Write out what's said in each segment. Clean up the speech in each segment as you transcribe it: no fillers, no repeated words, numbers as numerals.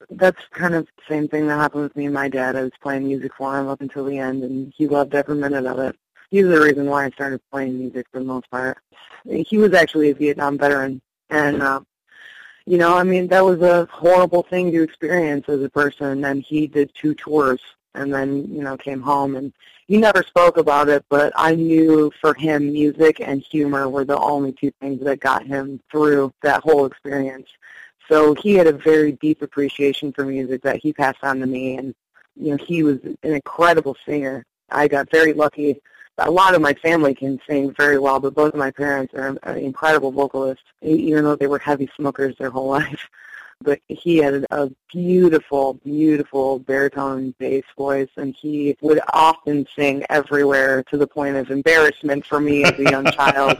That's kind of the same thing that happened with me and my dad. I was playing music for him up until the end, and he loved every minute of it. He's the reason why I started playing music for the most part. He was actually a Vietnam veteran, and that was a horrible thing to experience as a person, and he did 2 tours and then, came home, and he never spoke about it, but I knew for him music and humor were the only 2 things that got him through that whole experience. So he had a very deep appreciation for music that he passed on to me, and, he was an incredible singer. I got very lucky. A lot of my family can sing very well, but both of my parents are incredible vocalists, even though they were heavy smokers their whole life. But he had a beautiful, beautiful baritone bass voice, and he would often sing everywhere to the point of embarrassment for me as a young child.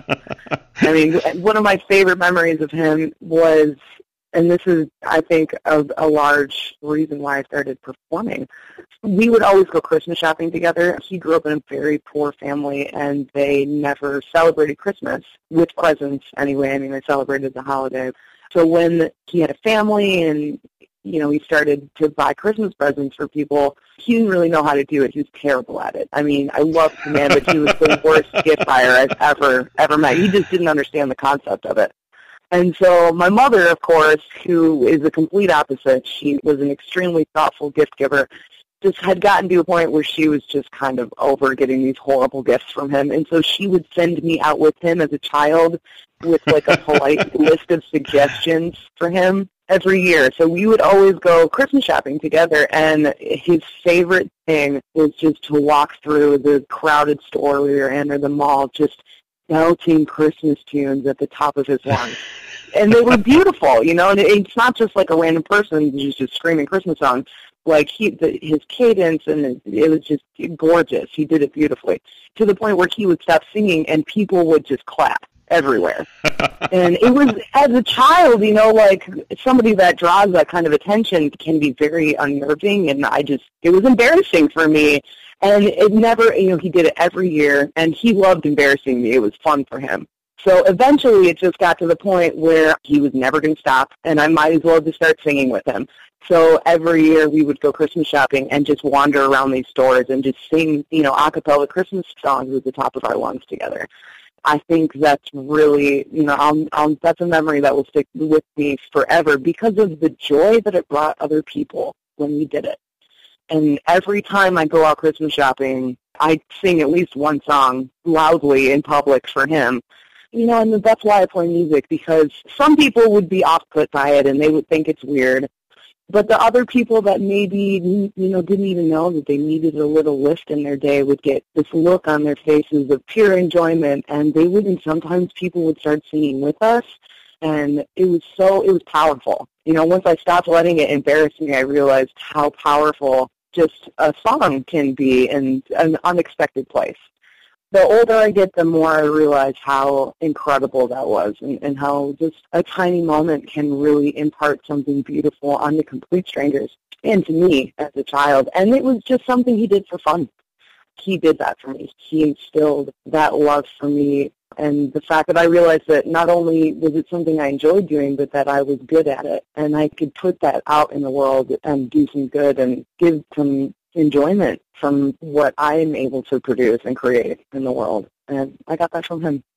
I mean, one of my favorite memories of him was, and this is, I think, a large reason why I started performing. We would always go Christmas shopping together. He grew up in a very poor family, and they never celebrated Christmas with presents anyway. I mean, they celebrated the holiday. So when he had a family and, he started to buy Christmas presents for people, he didn't really know how to do it. He was terrible at it. I mean, I loved the man, but he was the worst gift buyer I've ever met. He just didn't understand the concept of it. And so my mother, of course, who is the complete opposite, she was an extremely thoughtful gift giver, just had gotten to a point where she was just kind of over getting these horrible gifts from him. And so she would send me out with him as a child with like a polite list of suggestions for him every year. So we would always go Christmas shopping together, and his favorite thing was just to walk through the crowded store we were in or the mall, just belting Christmas tunes at the top of his lungs. And they were beautiful, and it's not just like a random person who's just screaming Christmas songs. Like his cadence, and it was just gorgeous. He did it beautifully, to the point where he would stop singing and people would just clap everywhere. And it was, as a child, like somebody that draws that kind of attention can be very unnerving, and it was embarrassing for me. And it never, he did it every year, and he loved embarrassing me. It was fun for him. So eventually it just got to the point where he was never going to stop, and I might as well just start singing with him. So every year we would go Christmas shopping and just wander around these stores and just sing, a cappella Christmas songs at the top of our lungs together. I think that's really, that's a memory that will stick with me forever because of the joy that it brought other people when we did it. And every time I go out Christmas shopping, I sing at least one song loudly in public for him. And that's why I play music, because some people would be off-put by it and they would think it's weird. But the other people that maybe, didn't even know that they needed a little lift in their day would get this look on their faces of pure enjoyment, and sometimes people would start singing with us, and it was powerful. Once I stopped letting it embarrass me, I realized how powerful just a song can be in an unexpected place. The older I get, the more I realize how incredible that was, and how just a tiny moment can really impart something beautiful on the complete strangers and to me as a child. And it was just something he did for fun. He did that for me. He instilled that love for me, and the fact that I realized that not only was it something I enjoyed doing, but that I was good at it, and I could put that out in the world and do some good and give some enjoyment from what I am able to produce and create in the world. And I got that from him.